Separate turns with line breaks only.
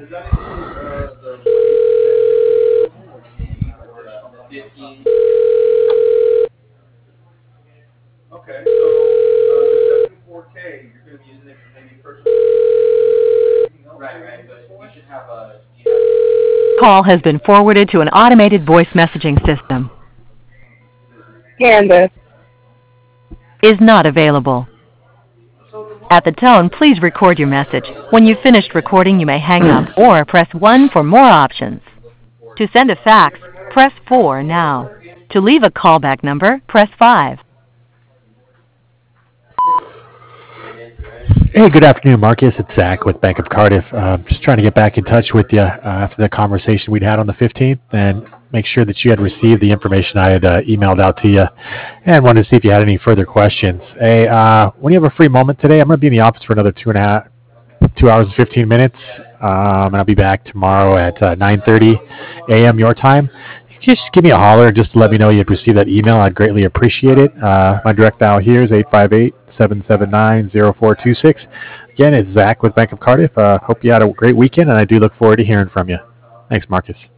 that include the money or the additional 15? Okay, so the 74K, you're going to be using it for maybe purchase. Anything else? Right, but you should have a.
Call has been forwarded to an automated voice messaging system.
Candace.
Is not available. At the tone, please record your message. When you've finished recording, you may hang up or press 1 for more options. To send a fax, press 4 now. To leave a callback number, press 5.
Hey, good afternoon, Marcus. It's Zach with Bank of Cardiff. Just trying to get back in touch with you after the conversation we'd had on the 15th and make sure that you had received the information I had emailed out to you and wanted to see if you had any further questions. Hey, when you have a free moment today, I'm going to be in the office for another 2 hours and 15 minutes, and I'll be back tomorrow at 9:30 a.m. your time. Just give me a holler just to let me know you'd received that email. I'd greatly appreciate it. My direct dial here is 858-779-0426. Again, it's Zach with Bank of Cardiff. Hope you had a great weekend, and I do look forward to hearing from you. Thanks, Marcus.